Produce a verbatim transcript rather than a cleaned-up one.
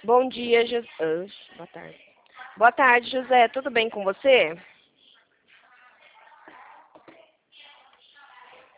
Bom dia, José. Boa tarde. Boa tarde, José. Tudo bem com você?